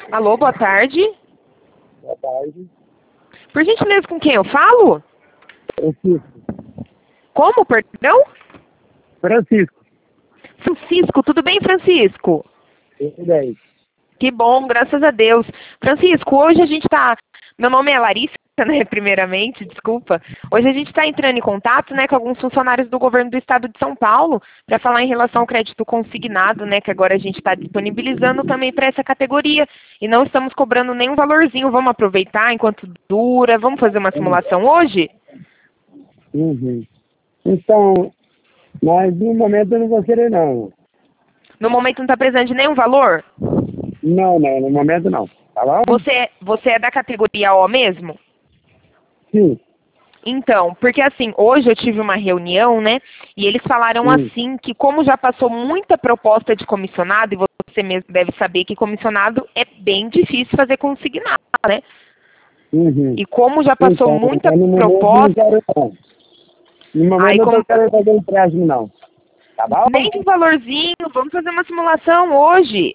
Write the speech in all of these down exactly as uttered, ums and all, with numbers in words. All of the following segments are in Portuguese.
Alô, boa tarde. Boa tarde. Por gentileza, com quem eu falo? Francisco. Como, perdão? Francisco. Francisco, tudo bem, Francisco? Tudo bem. Que bom, graças a Deus. Francisco, hoje a gente está... Meu nome é Larissa, né, primeiramente, desculpa. Hoje a gente está entrando em contato, né, com alguns funcionários do governo do estado de São Paulo para falar em relação ao crédito consignado, né, que agora a gente está disponibilizando também para essa categoria. E não estamos cobrando nenhum valorzinho. Vamos aproveitar enquanto dura? Vamos fazer uma simulação hoje? Uhum. Então, mas no momento eu não vou querer não. No momento não está precisando de nenhum valor? Não, não, no momento não. Tá bom? Você, você é da categoria O mesmo? Sim. Então, porque assim, hoje eu tive uma reunião, né, e eles falaram Hum. assim, que como já passou muita proposta de comissionado, e você mesmo deve saber que comissionado é bem difícil fazer consignado, né? Uhum. E como já passou Então, muita então, no momento eu não proposta, quero não. No momento aí eu como não quero fazer empréstimo não. Tá bom? nem de valorzinho, vamos fazer uma simulação hoje.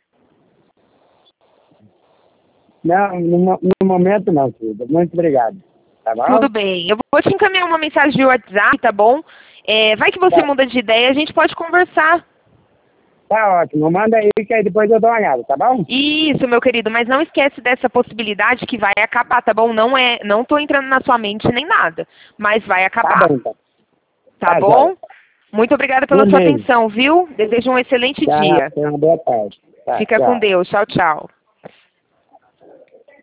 Não, no, mo- no momento não, filho. Muito obrigado. Tá bom? Tudo bem, eu vou te encaminhar uma mensagem de WhatsApp, tá bom? É, vai que você Tá. muda de ideia, a gente pode conversar. Tá ótimo. Manda aí que aí depois eu dou uma olhada, tá bom? Isso, meu querido, mas não esquece dessa possibilidade que vai acabar, tá bom? Não é, não tô entrando na sua mente nem nada, mas vai Tá acabar, bom, então. tá Tá, bom? joia. Muito obrigada pela Tudo sua bem. atenção, viu? Desejo um excelente Tchau. dia. Tenha uma boa tarde. Tá, Fica com tchau. Deus. Tchau, tchau.